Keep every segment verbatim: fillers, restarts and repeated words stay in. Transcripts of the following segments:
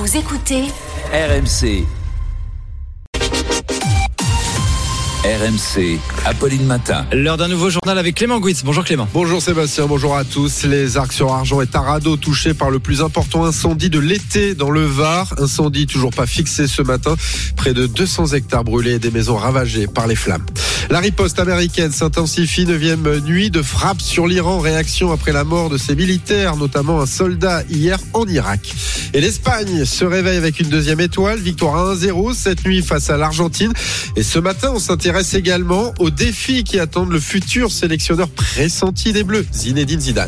Vous écoutez R M C. R M C, Apolline Matin. L'heure d'un nouveau journal avec Clément Gouitz. Bonjour Clément. Bonjour Sébastien, bonjour à tous. Les Arcs-sur-Argent et Tarandeau touchés par le plus important incendie de l'été dans le Var. Incendie toujours pas fixé ce matin. Près de deux cents hectares brûlés et des maisons ravagées par les flammes. La riposte américaine s'intensifie. Neuvième nuit de frappe sur l'Iran. Réaction après la mort de ses militaires, notamment un soldat hier en Irak. Et l'Espagne se réveille avec une deuxième étoile. Victoire un zéro cette nuit face à l'Argentine. Et ce matin, on s'intéresse également aux défis qui attendent le futur sélectionneur pressenti des Bleus, Zinedine Zidane.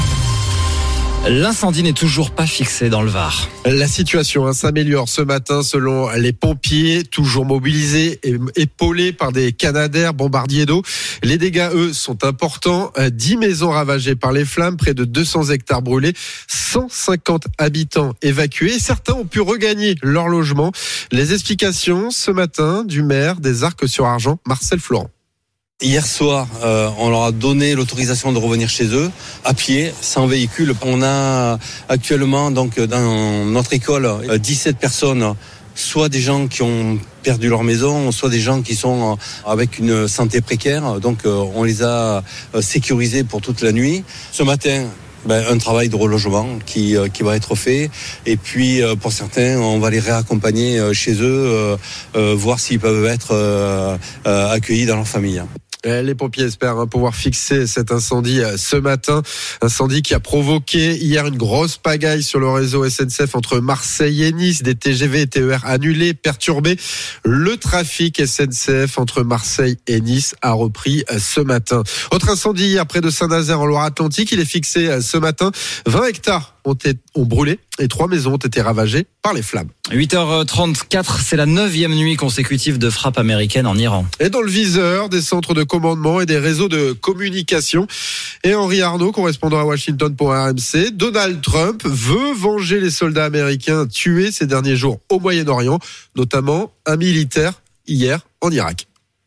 L'incendie n'est toujours pas fixé dans le Var. La situation hein, s'améliore ce matin selon les pompiers, toujours mobilisés et épaulés par des canadaires bombardiers d'eau. Les dégâts, eux, sont importants. dix maisons ravagées par les flammes, près de deux cents hectares brûlés, cent cinquante habitants évacués. Et certains ont pu regagner leur logement. Les explications ce matin du maire des Arcs-sur-Argent, Marcel Florent. Hier soir, euh, on leur a donné l'autorisation de revenir chez eux, à pied, sans véhicule. On a actuellement, donc, dans notre école, dix-sept personnes, soit des gens qui ont perdu leur maison, soit des gens qui sont avec une santé précaire. Donc, on les a sécurisés pour toute la nuit. Ce matin, Ben, un travail de relogement qui, euh, qui va être fait. Et puis, euh, pour certains, on va les réaccompagner euh, chez eux, euh, euh, voir s'ils peuvent être euh, euh, accueillis dans leur famille. Les pompiers espèrent hein, pouvoir fixer cet incendie ce matin. Incendie qui a provoqué hier une grosse pagaille sur le réseau S N C F entre Marseille et Nice. Des T G V et T E R annulés, perturbés. Le trafic S N C F entre Marseille et Nice a repris ce matin. Autre incendie hier près de Saint-Nazaire en Loire-Atlantique. Il est fixé ce matin. vingt hectares ont, été, ont brûlé et trois maisons ont été ravagées par les flammes. huit heures trente-quatre, c'est la neuvième nuit consécutive de frappe américaine en Iran. Et dans le viseur des centres de commandement et des réseaux de communication. Et Henri Arnaud, correspondant à Washington pour R M C, Donald Trump veut venger les soldats américains tués ces derniers jours au Moyen-Orient, notamment un militaire hier en Irak.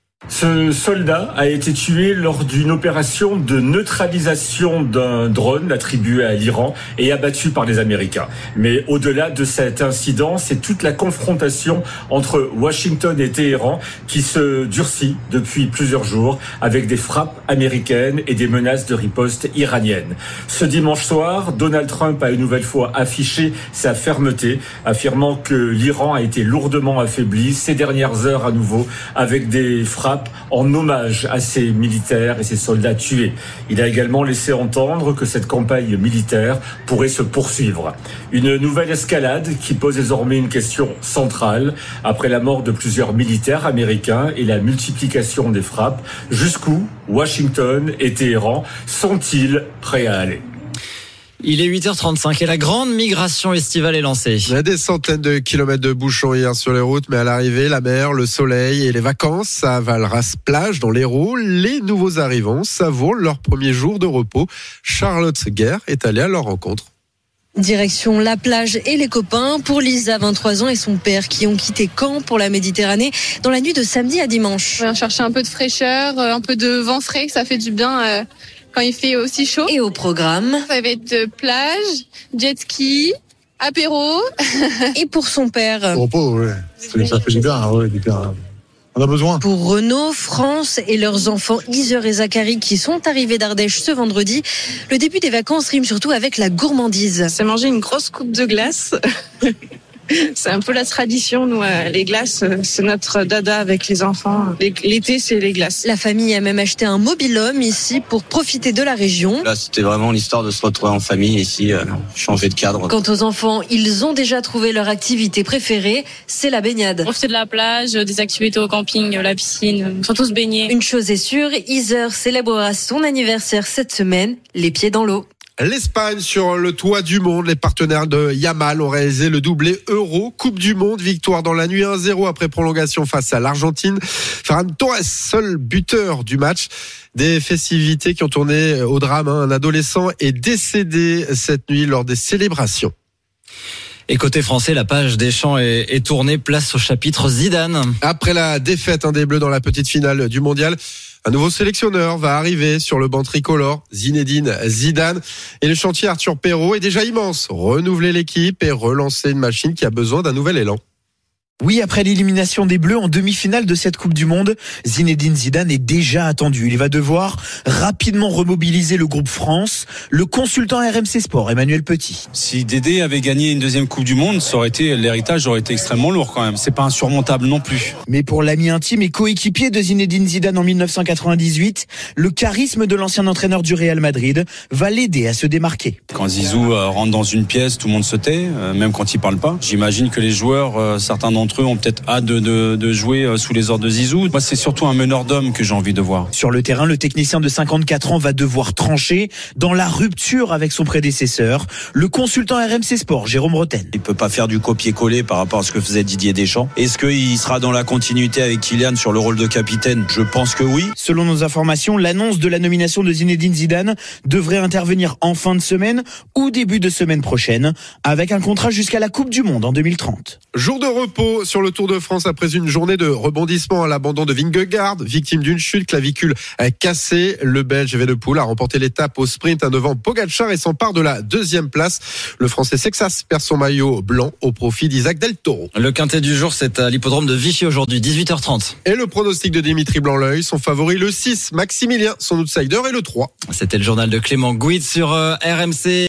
Ce soldat a été tué lors d'une opération de neutralisation d'un drone attribué à l'Iran et abattu par les Américains. Mais au-delà de cet incident, c'est toute la confrontation entre Washington et Téhéran qui se durcit depuis plusieurs jours avec des frappes américaines et des menaces de riposte iranienne. Ce dimanche soir, Donald Trump a une nouvelle fois affiché sa fermeté, affirmant que l'Iran a été lourdement affaibli ces dernières heures à nouveau avec des frappes en hommage à ses militaires et ses soldats tués. Il a également laissé entendre que cette campagne militaire pourrait se poursuivre. Une nouvelle escalade qui pose désormais une question centrale. Après la mort de plusieurs militaires américains et la multiplication des frappes, jusqu'où Washington et Téhéran sont-ils prêts à aller ? Il est huit heures trente-cinq et la grande migration estivale est lancée. Il y a des centaines de kilomètres de bouchons hier sur les routes, mais à l'arrivée, la mer, le soleil et les vacances à Valras-Plage dans l'Hérault. Les nouveaux arrivants savourent leur premier jour de repos. Charlotte Guerre est allée à leur rencontre. Direction la plage et les copains pour Lisa, vingt-trois ans, et son père qui ont quitté Caen pour la Méditerranée dans la nuit de samedi à dimanche. On vient chercher un peu de fraîcheur, un peu de vent frais, ça fait du bien euh, quand il fait aussi chaud. Et au programme, ça va être plage, jet ski, apéro. Et pour son père, repos, oui. Ça fait du bien, oui, du bien. On a besoin. Pour Renaud, France et leurs enfants Iser et Zachary qui sont arrivés d'Ardèche ce vendredi, le début des vacances rime surtout avec la gourmandise. C'est manger une grosse coupe de glace. C'est un peu la tradition, nous, les glaces, c'est notre dada avec les enfants. L'été, c'est les glaces. La famille a même acheté un mobil-home ici pour profiter de la région. Là, c'était vraiment l'histoire de se retrouver en famille ici, euh, changer de cadre. Quant aux enfants, ils ont déjà trouvé leur activité préférée, c'est la baignade. Profiter de la plage, des activités au camping, la piscine, surtout se baigner. Une chose est sûre, Iser célébrera son anniversaire cette semaine, les pieds dans l'eau. L'Espagne sur le toit du monde. Les partenaires de Yamal ont réalisé le doublé Euro Coupe du Monde. Victoire dans la nuit un zéro après prolongation face à l'Argentine. Ferran Torres, seul buteur du match. Des festivités qui ont tourné au drame. Un adolescent est décédé cette nuit lors des célébrations. Et côté français, la page Deschamps est, est tournée, place au chapitre Zidane. Après la défaite hein, des Bleus dans la petite finale du mondial, Un nouveau sélectionneur va arriver sur le banc tricolore, Zinedine Zidane. Et le chantier Arthur Perrault est déjà immense. Renouveler l'équipe et relancer une machine qui a besoin d'un nouvel élan. Oui, après l'élimination des Bleus en demi-finale de cette Coupe du Monde, Zinedine Zidane est déjà attendu. Il va devoir rapidement remobiliser le groupe France. Le consultant R M C Sport, Emmanuel Petit. Si Dédé avait gagné une deuxième Coupe du Monde, ça aurait été, l'héritage aurait été extrêmement lourd quand même. C'est pas insurmontable non plus. Mais pour l'ami intime et coéquipier de Zinedine Zidane en dix-neuf cent quatre-vingt-dix-huit, le charisme de l'ancien entraîneur du Real Madrid va l'aider à se démarquer. Quand Zizou rentre dans une pièce, tout le monde se tait, même quand il parle pas. J'imagine que les joueurs, certains d'entre eux ont peut-être hâte de, de, de jouer sous les ordres de Zizou. Moi, c'est surtout un meneur d'hommes que j'ai envie de voir. Sur le terrain, le technicien de cinquante-quatre ans va devoir trancher dans la rupture avec son prédécesseur, le consultant R M C Sport, Jérôme Roten. Il peut pas faire du copier-coller par rapport à ce que faisait Didier Deschamps. Est-ce qu'il sera dans la continuité avec Kylian sur le rôle de capitaine ? Je pense que oui. Selon nos informations, l'annonce de la nomination de Zinedine Zidane devrait intervenir en fin de semaine ou début de semaine prochaine, avec un contrat jusqu'à la Coupe du Monde en deux mille trente. Jour de repos sur le Tour de France après une journée de rebondissement à l'abandon de Vingegaard, victime d'une chute, clavicule cassée. Le Belge Evenepoel a remporté l'étape au sprint devant Pogačar et s'empare de la deuxième place. Le Français Sexas perd son maillot blanc au profit d'Isaac Del Toro. Le quintet du jour, c'est à l'hippodrome de Vichy aujourd'hui, dix-huit heures trente. Et le pronostic de Dimitri Blanc-L'œil, son favori le six, Maximilien, son outsider et le trois. C'était le journal de Clément Gouit sur R M C.